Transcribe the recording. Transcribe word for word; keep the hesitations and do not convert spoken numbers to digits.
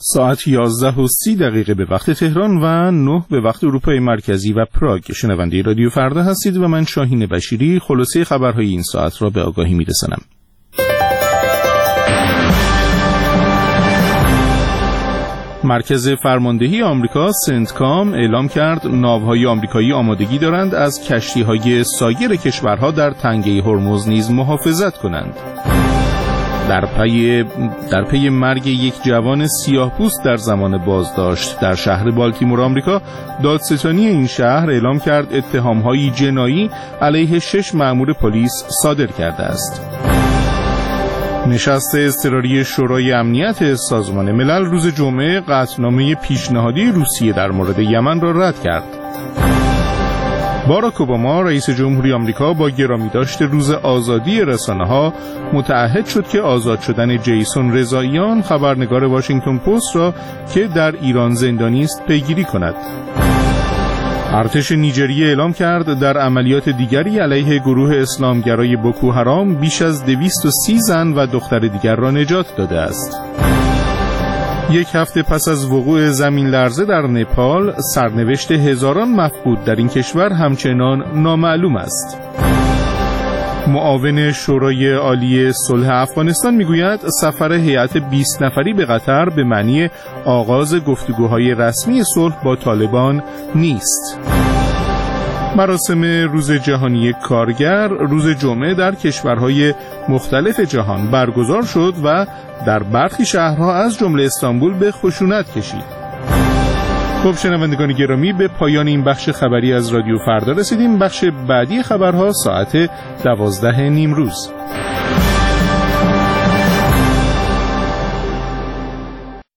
ساعت یازده و سی دقیقه به وقت تهران و نه به وقت اروپای مرکزی و پراگ. شنونده رادیو فردا هستید و من شاهین بشیری خلاصه خبرهای این ساعت را به آگاهی می‌رسانم. مرکز فرماندهی آمریکا سنتکام اعلام کرد ناوهای آمریکایی آمادگی دارند از کشتی‌های سایر کشورها در تنگه هرمز نیز محافظت کنند. در پی در پی مرگ یک جوان سیاه‌پوست در زمان بازداشت در شهر بالتیمور آمریکا، دادستانی این شهر اعلام کرد اتهام‌های جنایی علیه شش مأمور پلیس صادر کرده است. نشست اضطراری شورای امنیت سازمان ملل روز جمعه قطعنامه پیشنهادی روسیه در مورد یمن را رد کرد. باراک اوباما رئیس جمهوری آمریکا با گرامی داشت روز آزادی رسانه‌ها متعهد شد که آزاد شدن جیسون رضاییان خبرنگار واشنگتن پست را که در ایران زندانی است پیگیری کند. ارتش نیجریه اعلام کرد در عملیات دیگری علیه گروه اسلامگرای بوکو حرام بیش از دویست و سی زن و دختر دیگر را نجات داده است. یک هفته پس از وقوع زمین لرزه در نپال، سرنوشت هزاران مفقود در این کشور همچنان نامعلوم است. معاون شورای عالی صلح افغانستان میگوید سفر هیئت بیست نفری به قطر به معنی آغاز گفتگوهای رسمی صلح با طالبان نیست. مراسم روز جهانی کارگر روز جمعه در کشورهای مختلف جهان برگزار شد و در برخی شهرها از جمله استانبول به خشونت کشید. خب شنوندگان گرامی، به پایان این بخش خبری از رادیو فردا رسیدیم. بخش بعدی خبرها ساعت دوازده نیم روز.